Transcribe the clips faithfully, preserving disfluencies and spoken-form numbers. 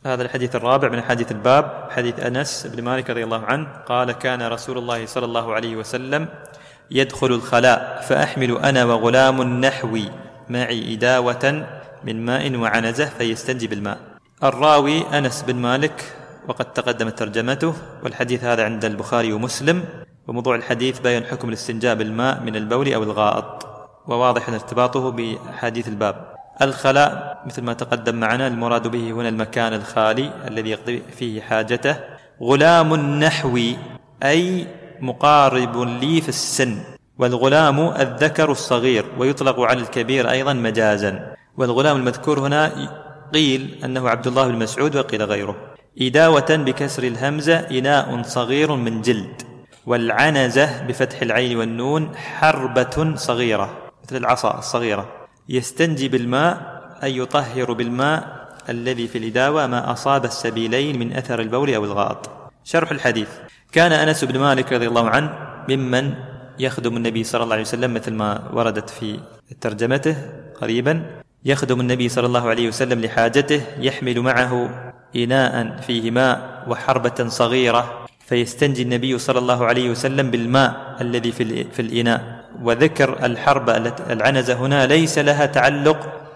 هذا الحديث الرابع من حديث الباب، حديث أنس بن مالك رضي الله عنه قال: كان رسول الله صلى الله عليه وسلم يدخل الخلاء فأحمل أنا وغلام نحوي معي إداوة من ماء وعنزة فيستنجي بالماء. الراوي أنس بن مالك وقد تقدمت ترجمته، والحديث هذا عند البخاري ومسلم، وموضوع الحديث بيان حكم الاستنجاء بالماء من البول أو الغائط، وواضح ارتباطه بحديث الباب. الخلاء مثل ما تقدم معنا المراد به هنا المكان الخالي الذي يقضي فيه حاجته. غلام نحوي أي مقارب لي في السن، والغلام الذكر الصغير، ويطلق على الكبير أيضا مجازا. والغلام المذكور هنا قيل أنه عبد الله بن مسعود وقيل غيره. إداوة بكسر الهمزة إناء صغير من جلد، والعنزة بفتح العين والنون حربة صغيرة مثل العصا الصغيرة. يستنجي بالماء أي يطهر بالماء الذي في الإداوة ما أصاب السبيلين من أثر البول أو الغائط. شرح الحديث: كان أنس بن مالك رضي الله عنه ممن يخدم النبي صلى الله عليه وسلم مثل ما وردت في ترجمته قريبا، يخدم النبي صلى الله عليه وسلم لحاجته، يحمل معه إناء فيه ماء وحربة صغيرة، فيستنجي النبي صلى الله عليه وسلم بالماء الذي في الإناء. وذكر الحربة العنزة هنا ليس لها تعلق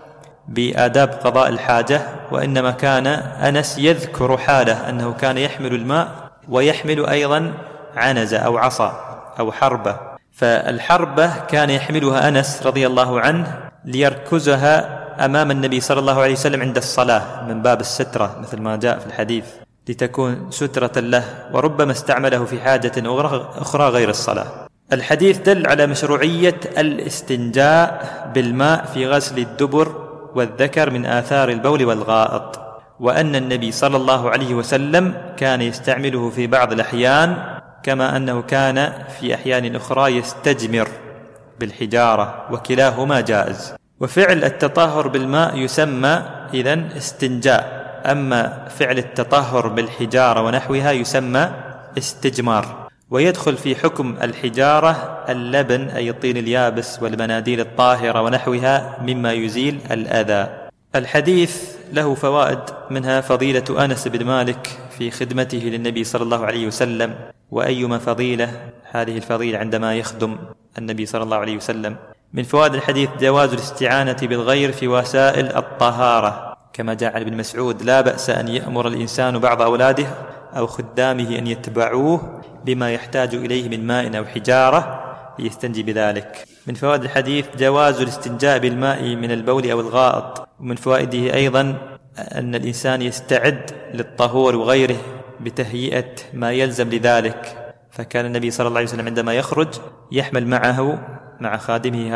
بآداب قضاء الحاجة، وإنما كان أنس يذكر حاله أنه كان يحمل الماء ويحمل أيضا عنزة أو عصا أو حربة. فالحربة كان يحملها أنس رضي الله عنه ليركزها أمام النبي صلى الله عليه وسلم عند الصلاة من باب السترة مثل ما جاء في الحديث، لتكون سترة له، وربما استعمله في حاجة أخرى غير الصلاة. الحديث دل على مشروعية الاستنجاء بالماء في غسل الدبر والذكر من آثار البول والغائط، وأن النبي صلى الله عليه وسلم كان يستعمله في بعض الأحيان، كما أنه كان في أحيان أخرى يستجمر بالحجارة، وكلاهما جائز. وفعل التطهر بالماء يسمى إذن استنجاء، أما فعل التطهر بالحجارة ونحوها يسمى استجمار. ويدخل في حكم الحجارة اللبن أي الطين اليابس والمناديل الطاهرة ونحوها مما يزيل الأذى. الحديث له فوائد، منها فضيلة أنس بن مالك في خدمته للنبي صلى الله عليه وسلم، وأيما فضيلة هذه الفضيلة عندما يخدم النبي صلى الله عليه وسلم. من فوائد الحديث جواز الاستعانة بالغير في وسائل الطهارة، كما جاء عن ابن مسعود: لا بأس أن يأمر الإنسان بعض أولاده أو خدامه أن يتبعوه بما يحتاج إليه من ماء أو حجارة ليستنجي بذلك. من فوائد الحديث جواز الاستنجاء بالماء من البول أو الغائط. ومن فوائده أيضا أن الإنسان يستعد للطهور وغيره بتهيئة ما يلزم لذلك، فكان النبي صلى الله عليه وسلم عندما يخرج يحمل معه مع خادمه